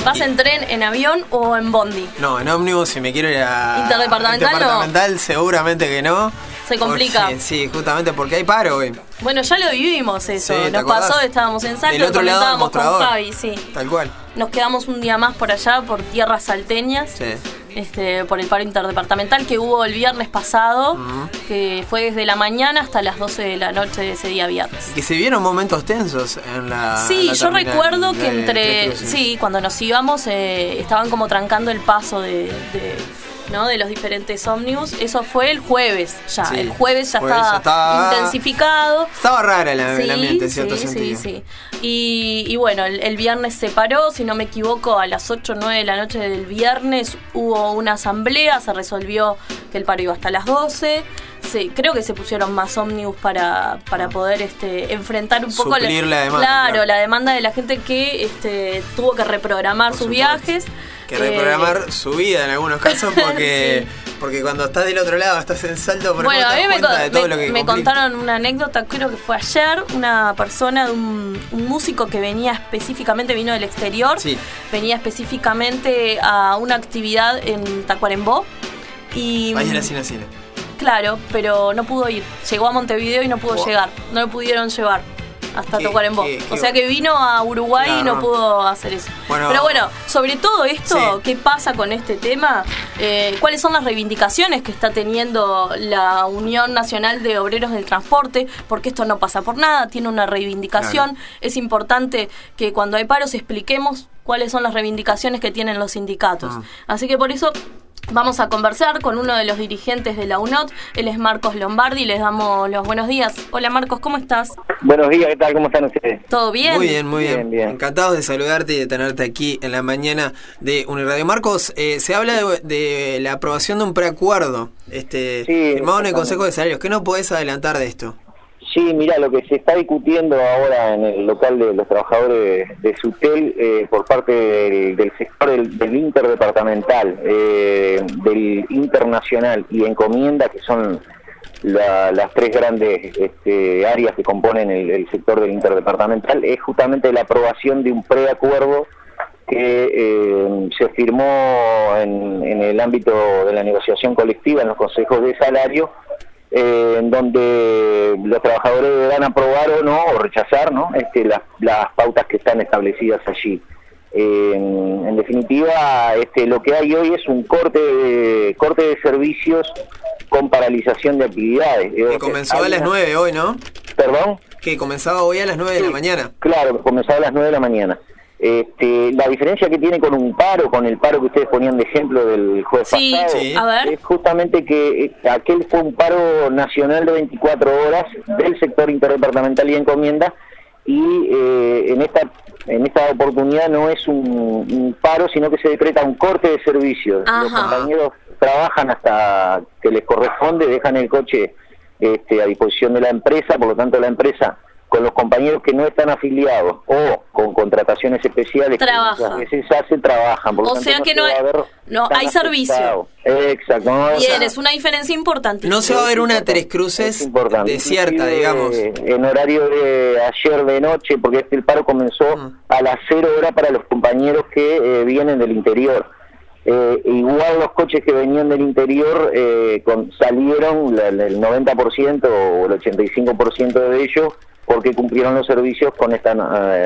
¿Vas en tren, en avión o en bondi? No, en ómnibus, si me quiero ir a... ¿Interdepartamental? Seguramente que no. Se complica. Sí, justamente porque hay paro hoy. Bueno, ya lo vivimos eso. Sí, nos pasó, estábamos en Salto, del otro lado del mostrador. Con Javi, sí. Tal cual. Nos quedamos un día más por allá, por tierras salteñas. Sí. Por el paro interdepartamental que hubo el viernes pasado, que fue desde la mañana hasta las 12 de la noche de ese día viernes. Que se vieron momentos tensos en la... Sí, la yo recuerdo que entre... Sí, cuando nos íbamos estaban como trancando el paso de los diferentes ómnibus. Eso fue el jueves ya. Sí, el jueves ya estaba intensificado. Estaba rara el ambiente en cierto sentido. Sí. Y bueno, el viernes se paró, si no me equivoco, a las 8 o 9 de la noche del viernes hubo una asamblea, se resolvió que el paro iba hasta las 12. Sí, creo que se pusieron más ómnibus para poder enfrentar un poco suplir la demanda. Claro, la demanda de la gente que tuvo que reprogramar sus viajes. Que reprogramar su vida en algunos casos porque porque cuando estás del otro lado, estás en Salto, pero bueno, no te das cuenta de todo lo que me contaron una anécdota, creo que fue ayer, una persona, un músico que venía específicamente, vino del exterior, sí, venía específicamente a una actividad en Tacuarembó y... Ahí en la Cine. Claro, pero no pudo ir. Llegó a Montevideo y no pudo llegar. No lo pudieron llevar hasta Tacuarembó. O sea que vino a Uruguay y no pudo hacer eso. Bueno, pero bueno, sobre todo esto, sí, ¿qué pasa con este tema? ¿Cuáles son las reivindicaciones que está teniendo la Unión Nacional de Obreros del Transporte? Porque esto no pasa por nada, tiene una reivindicación. Claro. Es importante que cuando hay paros expliquemos cuáles son las reivindicaciones que tienen los sindicatos. Así que por eso... vamos a conversar con uno de los dirigentes de la UNOT, él es Marcos Lombardi, les damos los buenos días. Hola Marcos, ¿cómo estás? Buenos días, ¿qué tal? ¿Cómo están ustedes? ¿Todo bien? Muy bien. Encantados de saludarte y de tenerte aquí en la mañana de Uniradio. Marcos, se habla de la aprobación de un preacuerdo firmado en el Consejo de Salarios. ¿Qué no podés adelantar de esto? Sí, mira, lo que se está discutiendo ahora en el local de los trabajadores de SUTEL por parte del sector del interdepartamental, del internacional y encomienda, que son las tres grandes áreas que componen el sector del interdepartamental, es justamente la aprobación de un preacuerdo que se firmó en el ámbito de la negociación colectiva en los consejos de salario, en donde los trabajadores deberán aprobar o no, o rechazar, ¿no? Las pautas que están establecidas allí. En definitiva, lo que hay hoy es un corte de servicios con paralización de actividades. Que comenzó a las 9 hoy, ¿no? ¿Perdón? Que comenzaba hoy a las 9 de la mañana. Claro, comenzaba a las 9 de la mañana. La diferencia que tiene con un paro, con el paro que ustedes ponían de ejemplo del jueves pasado, a ver, es justamente que aquel fue un paro nacional de 24 horas del sector interdepartamental y encomienda, y en esta oportunidad no es un paro, sino que se decreta un corte de servicios. Los compañeros trabajan hasta que les corresponde, dejan el coche a disposición de la empresa, por lo tanto la empresa, con los compañeros que no están afiliados o con contrataciones especiales trabaja, que a veces trabajan. Por lo tanto, sea que no hay servicio. Exacto. Bien, es una diferencia importante. No se va a ver una Tres Cruces desierta, digamos. En horario de ayer de noche, porque el paro comenzó a las 0 horas para los compañeros que vienen del interior. Igual los coches que venían del interior salieron el 90% o el 85% de ellos, porque cumplieron los servicios con esta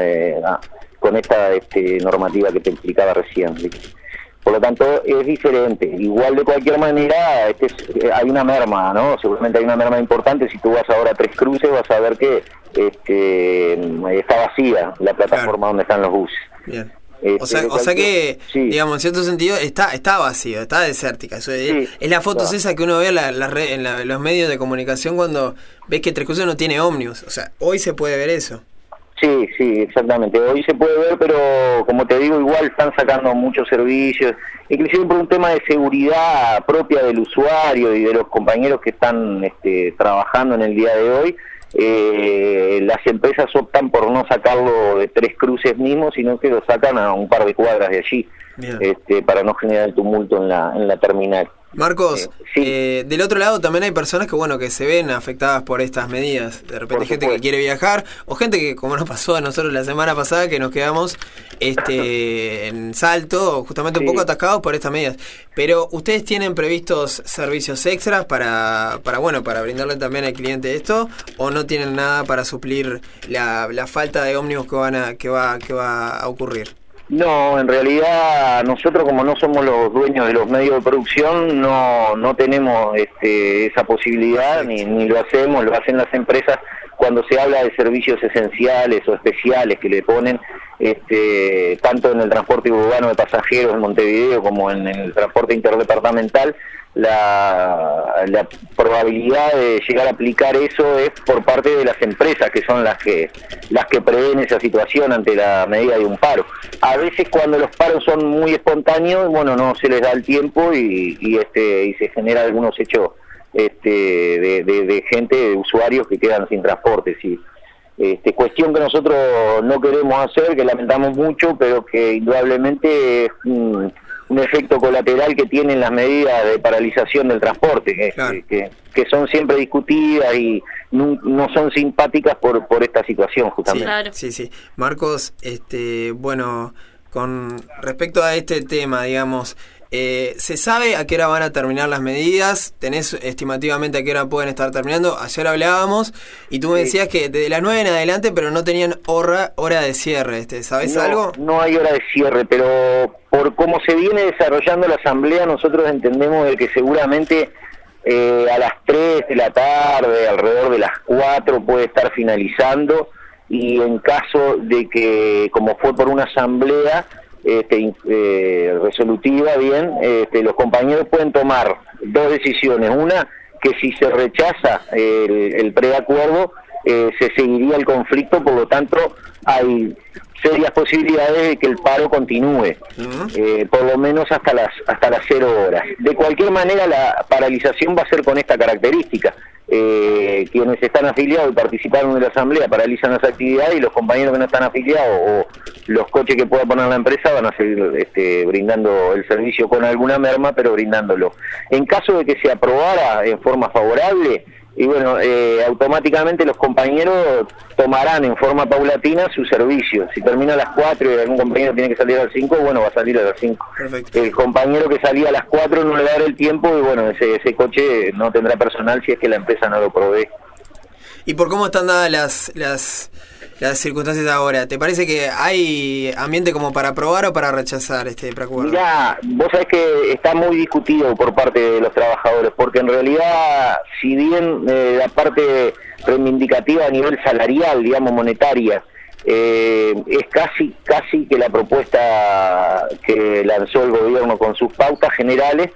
normativa que te explicaba recién. Por lo tanto, es diferente. Igual, de cualquier manera, hay una merma, ¿no? Seguramente hay una merma importante. Si tú vas ahora a Tres Cruces, vas a ver que está vacía la plataforma donde están los buses. Bien. O sea que, sí, digamos, en cierto sentido está vacío, está desértica. Eso es la foto esa que uno ve en los medios de comunicación cuando ves que Tres Cruces no tiene ómnibus. O sea, hoy se puede ver eso. Sí, exactamente. Hoy se puede ver, pero como te digo, igual están sacando muchos servicios, inclusive por un tema de seguridad propia del usuario y de los compañeros que están trabajando en el día de hoy. Las empresas optan por no sacarlo de Tres Cruces mismo, sino que lo sacan a un par de cuadras de allí, para no generar el tumulto en la terminal. Marcos, del otro lado también hay personas que que se ven afectadas por estas medidas. De repente hay gente que quiere viajar, o gente que, como nos pasó a nosotros la semana pasada, que nos quedamos en Salto, justamente un poco atascados por estas medidas. Pero ¿ustedes tienen previstos servicios extras para brindarle también al cliente esto? ¿O no tienen nada para suplir la falta de ómnibus que va a ocurrir? No, en realidad nosotros, como no somos los dueños de los medios de producción, no tenemos esa posibilidad, ni lo hacemos, lo hacen las empresas cuando se habla de servicios esenciales o especiales que le ponen, tanto en el transporte urbano de pasajeros en Montevideo como en el transporte interdepartamental. La probabilidad de llegar a aplicar eso es por parte de las empresas, que son las que prevén esa situación ante la medida de un paro. A veces cuando los paros son muy espontáneos, no se les da el tiempo y se genera algunos hechos de gente, de usuarios que quedan sin transporte, sí. Cuestión que nosotros no queremos hacer, que lamentamos mucho, pero que indudablemente es un efecto colateral que tienen las medidas de paralización del transporte, claro, que son siempre discutidas y no son simpáticas por esta situación, justamente. Sí, claro. Sí. Marcos, con respecto a este tema, digamos, ¿se sabe a qué hora van a terminar las medidas? ¿Tenés estimativamente a qué hora pueden estar terminando? Ayer hablábamos y tú me decías que desde las 9 en adelante, pero no tenían hora de cierre. ¿Sabés algo? No hay hora de cierre, pero por cómo se viene desarrollando la asamblea, nosotros entendemos de que seguramente a las 3 de la tarde, alrededor de las 4, puede estar finalizando, y en caso de que, como fue por una asamblea resolutiva, los compañeros pueden tomar dos decisiones. Una, que si se rechaza el preacuerdo, se seguiría el conflicto, por lo tanto hay serias posibilidades de que el paro continúe, por lo menos hasta las 0 horas. De cualquier manera, la paralización va a ser con esta característica. Quienes están afiliados y participaron de la asamblea paralizan las actividades, y los compañeros que no están afiliados o los coches que pueda poner la empresa van a seguir brindando el servicio con alguna merma, pero brindándolo. En caso de que se aprobara en forma favorable, automáticamente los compañeros tomarán en forma paulatina su servicio. Si termina a las 4 y algún compañero tiene que salir a las 5, va a salir a las 5. Perfecto. El compañero que salía a las 4 no le va a dar el tiempo, y ese coche no tendrá personal si es que la empresa no lo provee. ¿Y por cómo están dadas las circunstancias ahora? ¿Te parece que hay ambiente como para aprobar o para rechazar este preacuerdo? Mirá, vos sabés que está muy discutido por parte de los trabajadores, porque en realidad, si bien la parte reivindicativa a nivel salarial, digamos monetaria, es casi que la propuesta que lanzó el gobierno con sus pautas generales,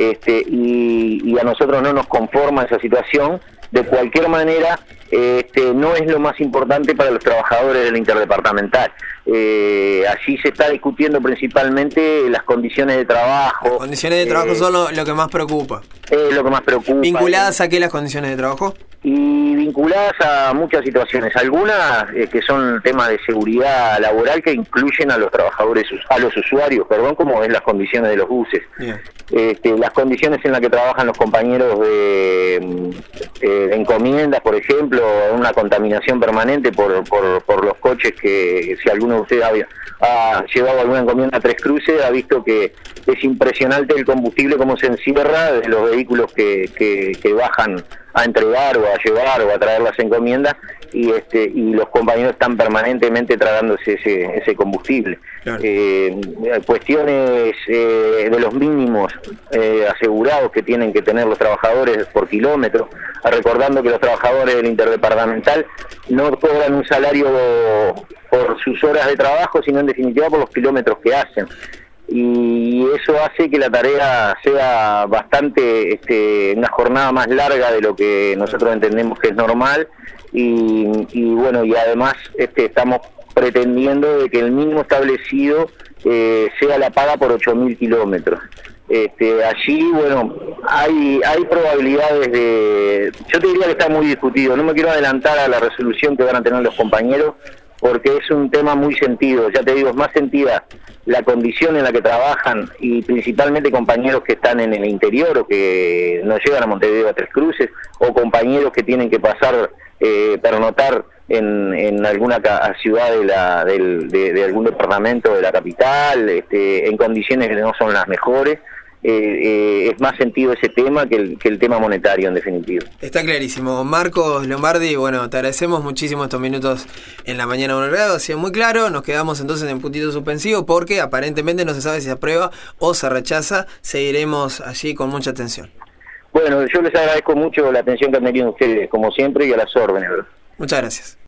y a nosotros no nos conforma esa situación. De cualquier manera, no es lo más importante para los trabajadores del interdepartamental. Allí se está discutiendo principalmente las condiciones de trabajo. Las condiciones de trabajo son lo que más preocupa. Lo que más preocupa. ¿Vinculadas a qué las condiciones de trabajo? Y vinculadas a muchas situaciones, algunas que son temas de seguridad laboral que incluyen a los trabajadores, a los usuarios, como es las condiciones de los buses, las condiciones en las que trabajan los compañeros de encomiendas, por ejemplo, una contaminación permanente por los coches, que si alguno de ustedes ha llevado alguna encomienda a Tres Cruces, ha visto que es impresionante el combustible como se encierra de los vehículos que bajan a entregar o a llevar o a traer las encomiendas, y los compañeros están permanentemente tragándose ese combustible. Claro. Cuestiones de los mínimos asegurados que tienen que tener los trabajadores por kilómetro, recordando que los trabajadores del interdepartamental no cobran un salario por sus horas de trabajo, sino en definitiva por los kilómetros que hacen. Y eso hace que la tarea sea bastante, una jornada más larga de lo que nosotros entendemos que es normal, y además estamos pretendiendo de que el mínimo establecido sea la paga por 8.000 kilómetros. Allí, hay probabilidades yo te diría que está muy discutido. No me quiero adelantar a la resolución que van a tener los compañeros, porque es un tema muy sentido. Ya te digo, es más sentida la condición en la que trabajan, y principalmente compañeros que están en el interior o que no llegan a Montevideo a Tres Cruces, o compañeros que tienen que pasar, pernotar en alguna ciudad de algún departamento de la capital, en condiciones que no son las mejores. Es más sentido ese tema que el tema monetario, en definitiva. Está clarísimo. Marcos Lombardi, bueno, te agradecemos muchísimo estos minutos en la mañana de Belgrado, ha sido muy claro. Nos quedamos entonces en puntito suspensivo porque aparentemente no se sabe si se aprueba o se rechaza. Seguiremos allí con mucha atención. Bueno, yo les agradezco mucho la atención que han tenido ustedes, como siempre, y a las órdenes, ¿verdad? Muchas gracias.